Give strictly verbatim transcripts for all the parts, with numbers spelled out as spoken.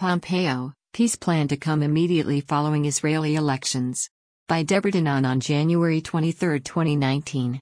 Pompeo, peace plan to come immediately following Israeli elections. By Deborah Danon on January twenty-third, twenty nineteen.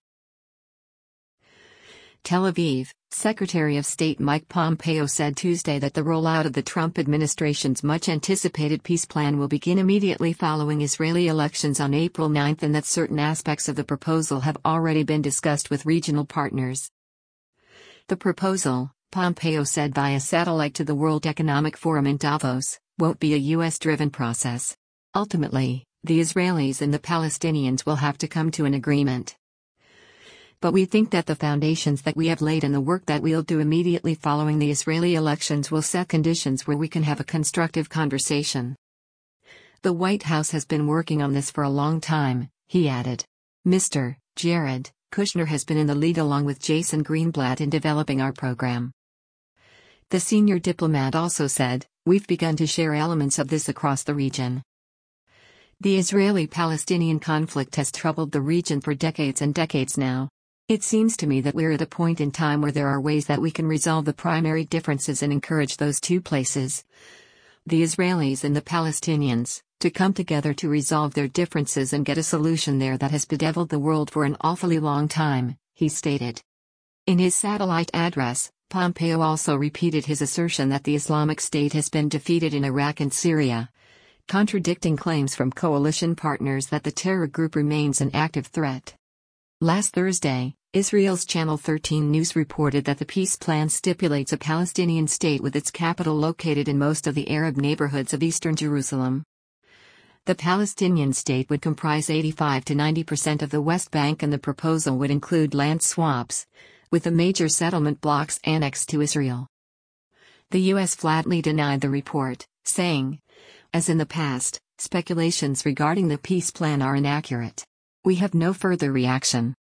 Tel Aviv, Secretary of State Mike Pompeo said Tuesday that the rollout of the Trump administration's much-anticipated peace plan will begin immediately following Israeli elections on April ninth and that certain aspects of the proposal have already been discussed with regional partners. The proposal, Pompeo said via satellite to the World Economic Forum in Davos, won't be a U S-driven process. Ultimately, the Israelis and the Palestinians will have to come to an agreement. But we think that the foundations that we have laid and the work that we'll do immediately following the Israeli elections will set conditions where we can have a constructive conversation. The White House has been working on this for a long time, he added. Mister Jared Kushner has been in the lead along with Jason Greenblatt in developing our program. The senior diplomat also said, "We've begun to share elements of this across the region." The Israeli-Palestinian conflict has troubled the region for decades and decades now. It seems to me that we're at a point in time where there are ways that we can resolve the primary differences and encourage those two places, the Israelis and the Palestinians, to come together to resolve their differences and get a solution there that has bedeviled the world for an awfully long time, he stated. In his satellite address, Pompeo also repeated his assertion that the Islamic State has been defeated in Iraq and Syria, contradicting claims from coalition partners that the terror group remains an active threat. Last Thursday, Israel's Channel thirteen News reported that the peace plan stipulates a Palestinian state with its capital located in most of the Arab neighborhoods of eastern Jerusalem. The Palestinian state would comprise eighty-five to ninety percent of the West Bank, and the proposal would include land swaps, with the major settlement blocks annexed to Israel. The U S flatly denied the report, saying, "As in the past, speculations regarding the peace plan are inaccurate. We have no further reaction."